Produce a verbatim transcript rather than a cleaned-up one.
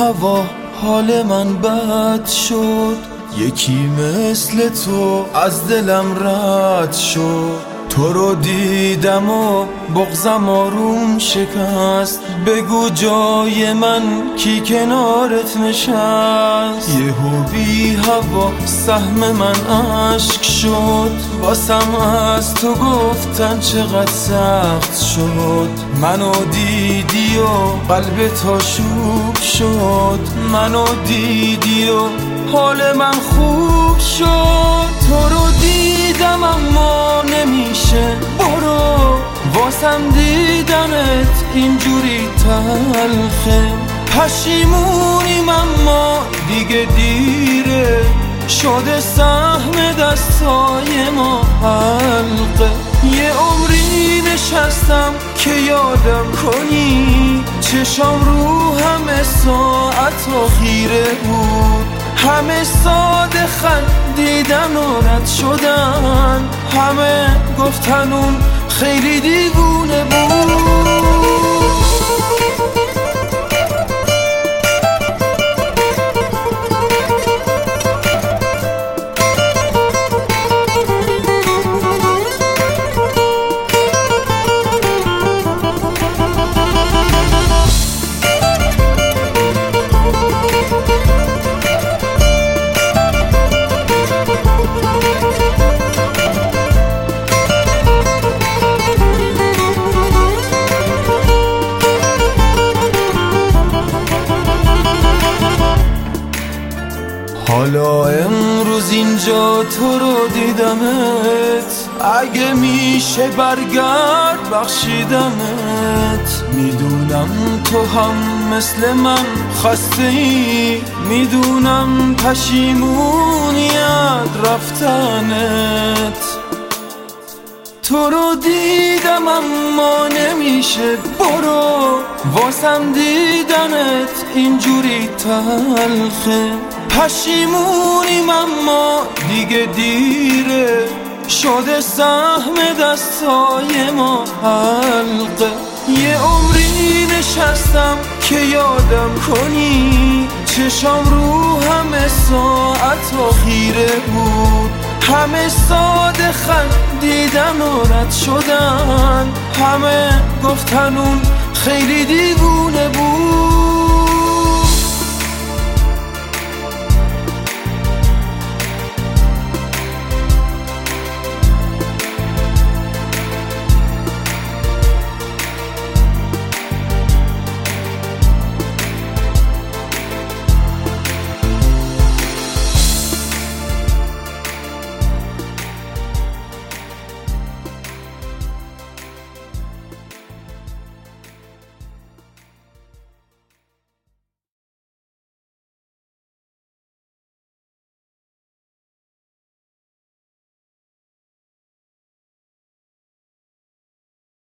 هوا حال من بد شد، یکی مثل تو از دلم رد شد. تو رو دیدم و بغضم آروم شکست، بگو جای من کی کنارت نشست. یهو بی هوا سهم من عشق شد، واسم از تو گفتن چقدر سخت شد. منو دیدی و قلب تو شوب شد، منو دیدی و حال من خوب شد. تو رو دیدم اما نمیشه برو، واسم دیدنت اینجوری تلخه. پشیمونیم اما دیگه دیره، شده سهم دستای ما حلقه. یه عمری نشستم که یادم کنی، چشام رو همه ساعت و خیره بود. همه ساده خندیدن و رد شدن، همه گفتن اون خیلی دیوونه بود. حالا امروز اینجا تو رو دیدمت، اگه میشه برگرد بخشیدمت. میدونم تو هم مثل من خسته ای، میدونم پشیمونیت رفتنت. تو رو دیدم اما نمیشه برو، واسم دیدنت اینجوری تلخه. پشیمونیم اما دیگه دیره، شده سهم دستای ما حلقه. یه عمری نشستم که یادم کنی، چشام رو همه ساعت و خیره بود. همه ساده خندیدن و رد شدن، همه گفتن اون خیلی دیوونه بود.